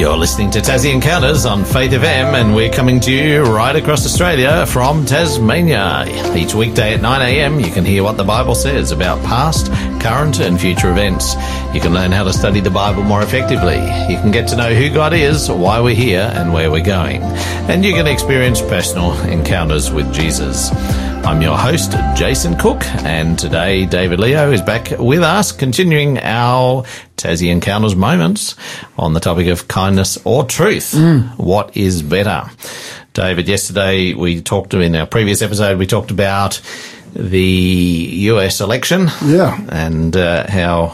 You're listening to Tassie Encounters on Faith FM, and we're coming to you right across Australia from Tasmania. Each weekday at 9 a.m, you can hear what the Bible says about past, current and future events. You can learn how to study the Bible more effectively. You can get to know who God is, why we're here and where we're going. And you can experience personal encounters with Jesus. I'm your host, Jason Cook, and today David Leo is back with us, continuing our Tassie Encounters moments on the topic of kindness or truth. What is better? David, yesterday in our previous episode, we talked about the US election. Yeah. And how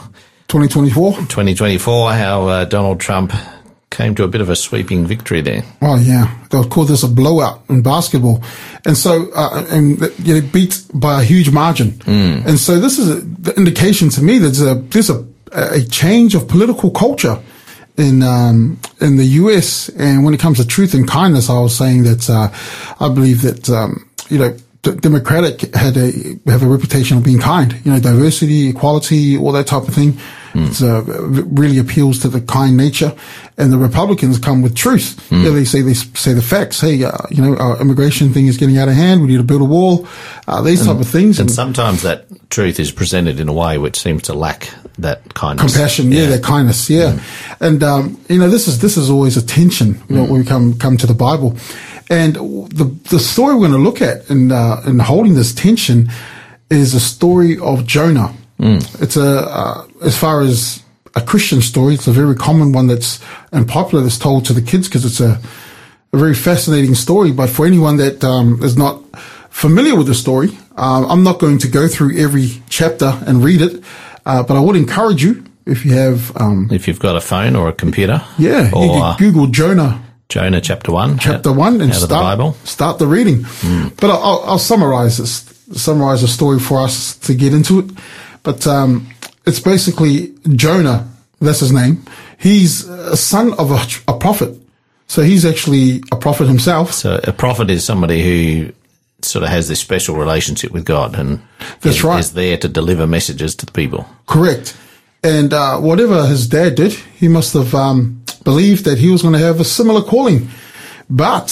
2024, how Donald Trump came to a bit of a sweeping victory there. Oh yeah, they'll call this a blowout in basketball, and so it beat by a huge margin. And so this is the indication to me that there's a change of political culture in the US. And when it comes to truth and kindness, I was saying that I believe that the Democratic have a reputation of being kind. Diversity, equality, all that type of thing. It really appeals to the kind nature, and the Republicans come with truth. They say the facts. Hey, our immigration thing is getting out of hand. We need to build a wall. These type of things. And sometimes that truth is presented in a way which seems to lack that kindness, compassion. That kindness. And this is always a tension when we come to the Bible, and the story we're going to look at in holding this tension is a story of Jonah. It's as far as a Christian story, it's a very common one that's told to the kids because it's a very fascinating story. But for anyone that is not familiar with the story, I'm not going to go through every chapter and read it, but I would encourage you, if you have if you've got a phone or a computer, you can Google Jonah chapter 1, and out of the Bible. Start the reading. But I'll summarize the story for us to get into it. But it's basically Jonah, that's his name. He's a son of a prophet. So he's actually a prophet himself. So a prophet is somebody who sort of has this special relationship with God and is there to deliver messages to the people. Correct. And whatever his dad did, he must have believed that he was going to have a similar calling. But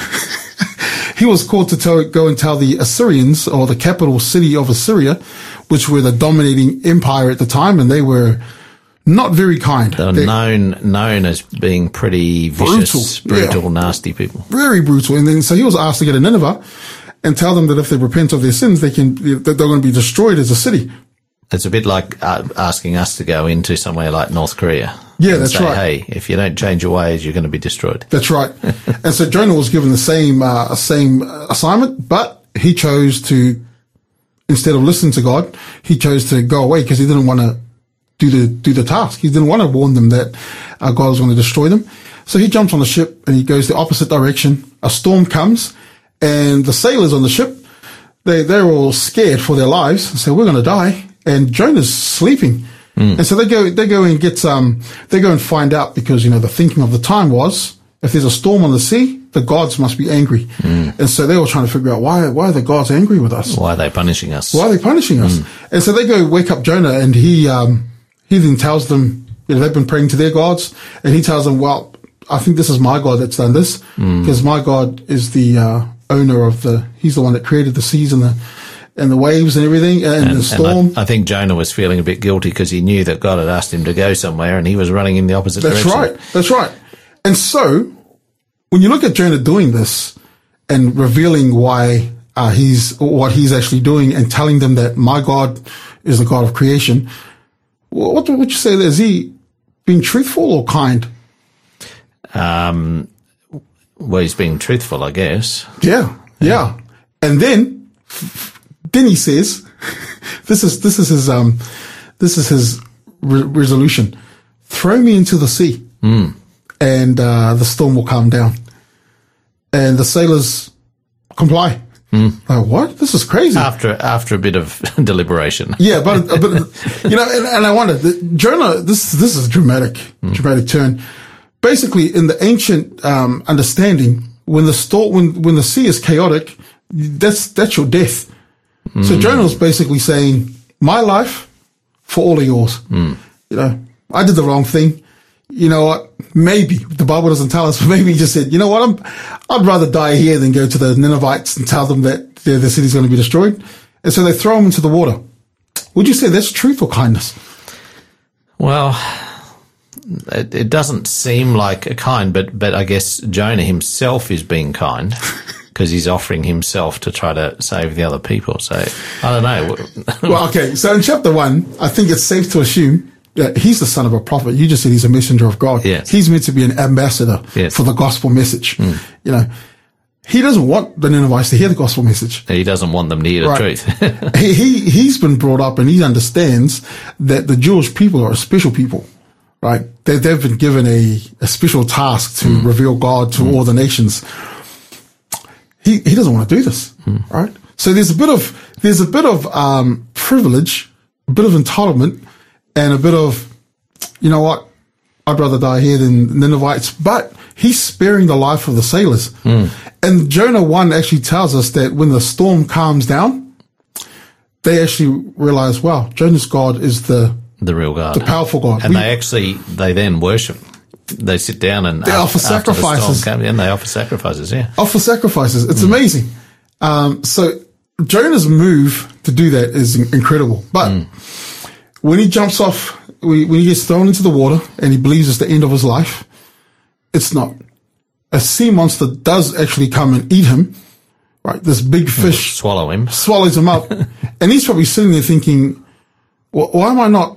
he was called to go and tell the Assyrians, or the capital city of Assyria, which were the dominating empire at the time, and they were not very kind. They were known as being pretty vicious, brutal, nasty people. Very brutal. And then so he was asked to go to Nineveh and tell them that if they repent of their sins, that they're going to be destroyed as a city. It's a bit like asking us to go into somewhere like North Korea. Yeah, that's right. Hey, if you don't change your ways, you're going to be destroyed. That's right. And so Jonah was given the same assignment, but he chose to, instead of listening to God, he chose to go away because he didn't want to do the task. He didn't want to warn them that God was going to destroy them. So he jumps on the ship and he goes the opposite direction. A storm comes, and the sailors on the ship, they're all scared for their lives and say, we're going to die. And Jonah's sleeping. And so they go and get they go and find out, because the thinking of the time was, if there's a storm on the sea, the gods must be angry. And so they were trying to figure out why are the gods angry with us? Why are they punishing us? And so they go wake up Jonah, and he then tells them, they've been praying to their gods, and he tells them, well, I think this is my God that's done this, because my God is the owner of he's the one that created the seas and the waves and everything, and the storm. And I think Jonah was feeling a bit guilty because he knew that God had asked him to go somewhere, and he was running in the opposite direction. That's right. And so, when you look at Jonah doing this and revealing why what he's actually doing, and telling them that my God is the God of creation, what would you say? Is he being truthful or kind? Well, he's being truthful, I guess. Yeah. And then he says, this is his resolution: throw me into the sea, and the storm will calm down. And the sailors comply. Like, what? This is crazy. After a bit of deliberation. Yeah, but and I wonder, Jonah, this is a dramatic turn. Basically, in the ancient understanding, when the sea is chaotic, that's your death. So Jonah was basically saying, my life for all of yours. I did the wrong thing. You know what? maybe the Bible doesn't tell us, but maybe he just said, you know what, I'd rather die here than go to the Ninevites and tell them that the city's going to be destroyed. And so they throw him into the water. Would you say that's truth or kindness? Well, it doesn't seem like a kind, but I guess Jonah himself is being kind because he's offering himself to try to save the other people. So I don't know. Well, okay. So in chapter 1, I think it's safe to assume that he's the son of a prophet. You just said he's a messenger of God. Yes. He's meant to be an ambassador for the gospel message. You know, he doesn't want the Ninevites to hear the gospel message. He doesn't want them to hear the truth. He's been brought up and he understands that the Jewish people are a special people. Right? They've been given a special task to reveal God to all the nations. He doesn't want to do this. Right? So there's a bit of privilege, a bit of entitlement, and a bit of, you know what, I'd rather die here than the Ninevites. But he's sparing the life of the sailors. And Jonah 1 actually tells us that when the storm calms down, they actually realize, wow, Jonah's God is the real God, the powerful God. And they then worship. They sit down and they offer sacrifices. And they offer sacrifices, Offer sacrifices. It's amazing. So Jonah's move to do that is incredible. But when he jumps off, when he gets thrown into the water and he believes it's the end of his life, it's not. A sea monster does actually come and eat him. Right? This big fish swallows him up. And he's probably sitting there thinking, why am I not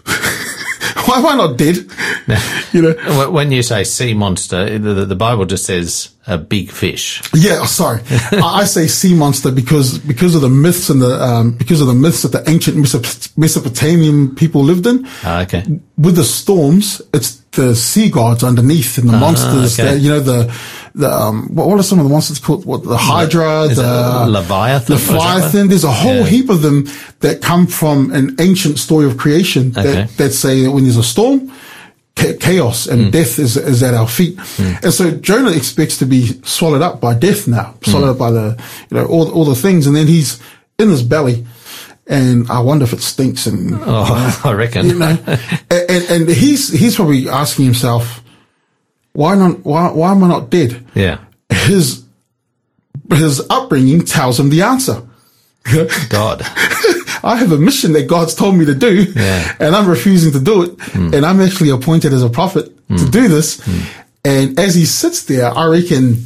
dead? You know, when you say sea monster, the Bible just says a big fish. Yeah, sorry. I say sea monster because of the myths and because of the myths that the ancient Mesopotamian people lived in. Okay. With the storms, it's the sea gods underneath and the monsters. Okay. That, you know, what are some of the monsters called? What, the Hydra, the Leviathan. There's a whole heap of them that come from an ancient story of creation that say that when there's a storm, chaos and death is at our feet. And so Jonah expects to be swallowed up by death now, swallowed up by all the things. And then he's in his belly. And I wonder if it stinks and, I reckon, and he's probably asking himself, why am I not dead? Yeah. His upbringing tells him the answer. God. I have a mission that God's told me to do, and I'm refusing to do it. And I'm actually appointed as a prophet to do this. And as he sits there, I reckon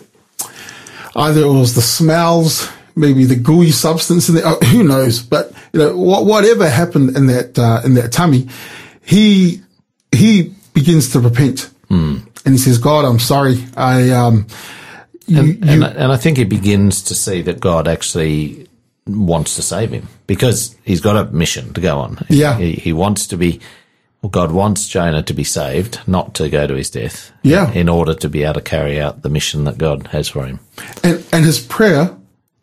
either it was the smells, maybe the gooey substance in there, who knows? But you know, whatever happened in that tummy, he begins to repent. And he says, God, I'm sorry. And I think he begins to see that God actually wants to save him because he's got a mission to go on. Yeah. He wants to be, God wants Jonah to be saved, not to go to his death. Yeah. In order to be able to carry out the mission that God has for him. And his prayer,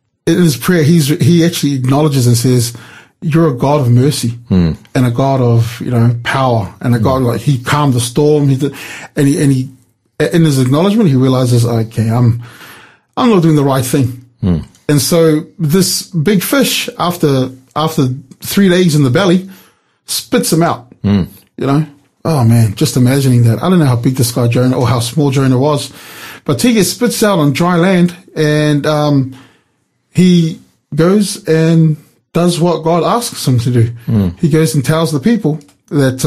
he actually acknowledges and says, you're a God of mercy and a God of, power and a God like he calmed the storm. And he in his acknowledgement, he realizes, okay, I'm not doing the right thing. And so this big fish after 3 days in the belly spits him out, Oh man, just imagining that. I don't know how big this guy Jonah or how small Jonah was, but he gets spits out on dry land and, he goes and does what God asks him to do. He goes and tells the people that,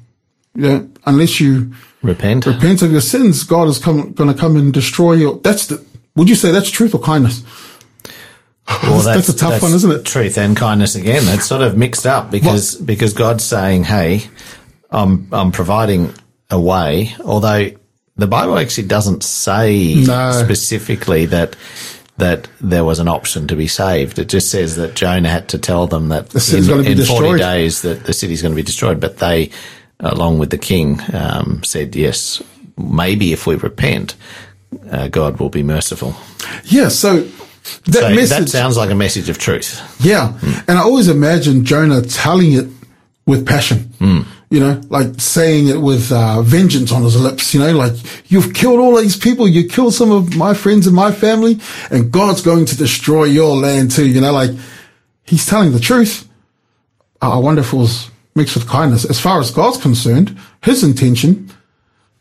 unless you repent of your sins, God is going to come and destroy you. Would you say that's truth or kindness? Well, that's a tough one, isn't it? Truth and kindness again. It's sort of mixed up because God's saying, hey, I'm providing a way, although the Bible actually doesn't say specifically that there was an option to be saved. It just says that Jonah had to tell them that in 40 days that the city's going to be destroyed. But they, along with the king, said, yes, maybe if we repent, God will be merciful. Yeah, so that sounds like a message of truth. Yeah, and I always imagine Jonah telling it with passion. Like saying it with vengeance on his lips, like, you've killed all these people, you killed some of my friends and my family, and God's going to destroy your land too, like, he's telling the truth. I wonder if it was mixed with kindness. As far as God's concerned, his intention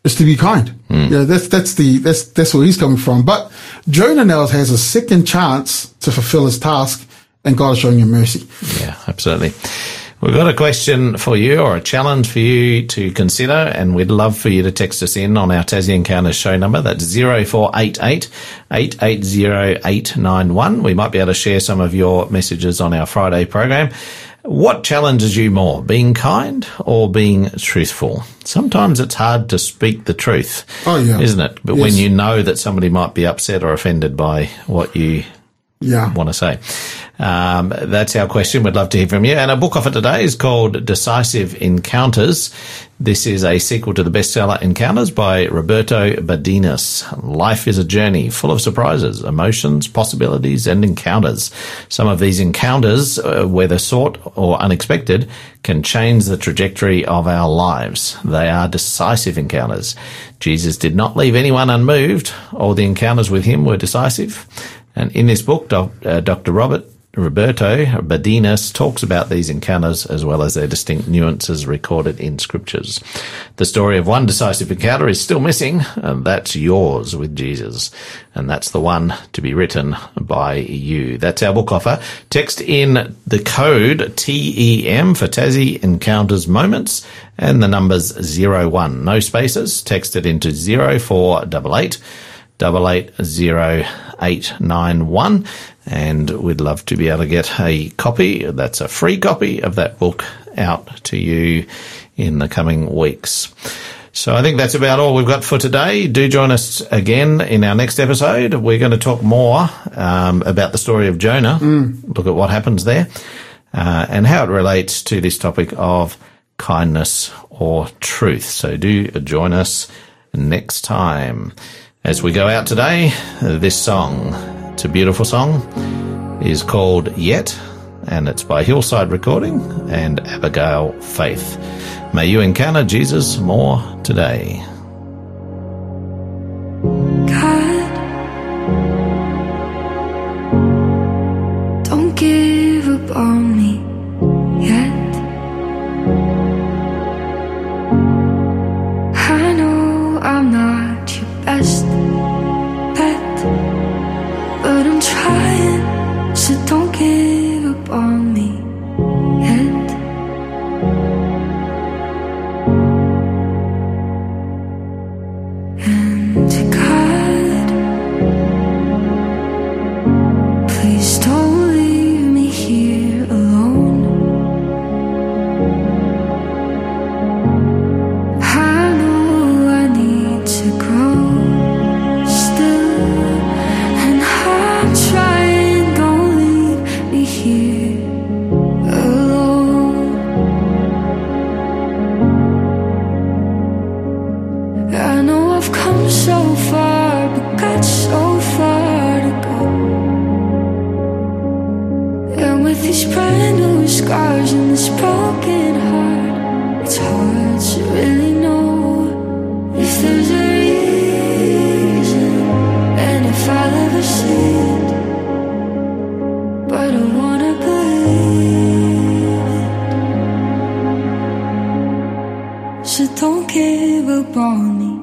is to be kind. Yeah, that's where he's coming from. But Jonah now has a second chance to fulfill his task, and God is showing him mercy. Yeah, absolutely. We've got a question for you, or a challenge for you to consider, and we'd love for you to text us in on our Tassie Encounters show number. That's 0488 880 891. We might be able to share some of your messages on our Friday program. What challenges you more, being kind or being truthful? Sometimes it's hard to speak the truth, isn't it? But when you know that somebody might be upset or offended by what you want to say. That's our question. We'd love to hear from you. And our book offer today is called Decisive Encounters. This is a sequel to the bestseller Encounters by Roberto Badinas. Life is a journey full of surprises, emotions, possibilities, and encounters. Some of these encounters, whether sought or unexpected, can change the trajectory of our lives. They are decisive encounters. Jesus did not leave anyone unmoved. All the encounters with him were decisive. And in this book, Dr. Roberto Badinas talks about these encounters as well as their distinct nuances recorded in scriptures. The story of one decisive encounter is still missing, and that's yours with Jesus. And that's the one to be written by you. That's our book offer. Text in the code TEM for Tassie Encounters Moments and the numbers 01. No spaces. Text it into 0488 880-891, and we'd love to be able to get a copy. That's a free copy of that book out to you in the coming weeks. So I think that's about all we've got for today. Do join us again in our next episode. We're going to talk more about the story of Jonah, look at what happens there, and how it relates to this topic of kindness or truth. So do join us next time. As we go out today, this song, it's a beautiful song, is called Yet, and it's by Hillside Recording and Abigail Faith. May you encounter Jesus more today. God, don't give up on me yet. I know I'm not your best bet, but I'm trying, so don't give up on me yet. And God, please don't leave me here alone. I know I need to grow still, and I'm trying, don't leave me here alone. I know I've come so far, but got so far to go. And with these brand new scars and this broken heart, it's hard to really know if there's a reason and if I'll ever see it. But I wanna believe it, so don't give up on me.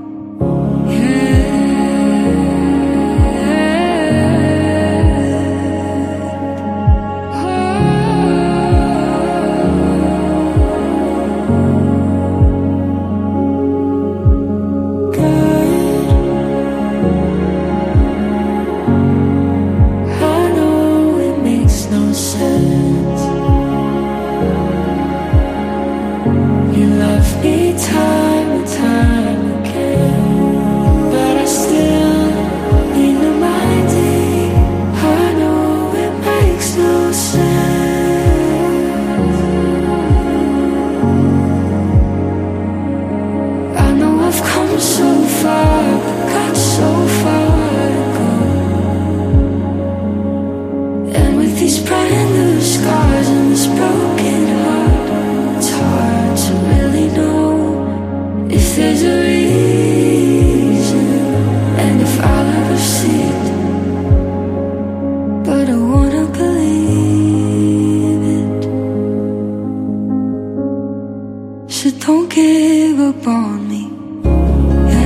So don't give up on me.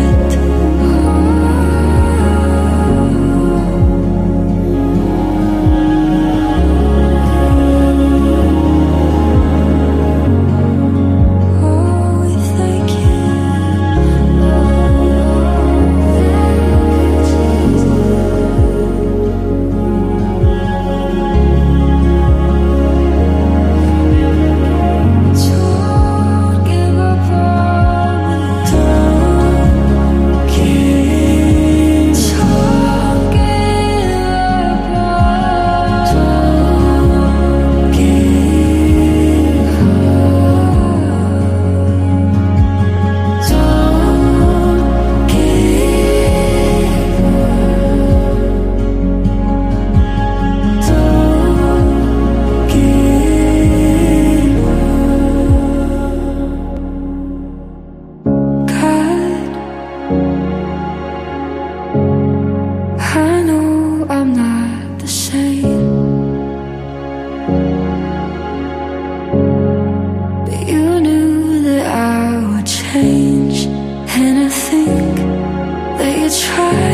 And I think that you tried.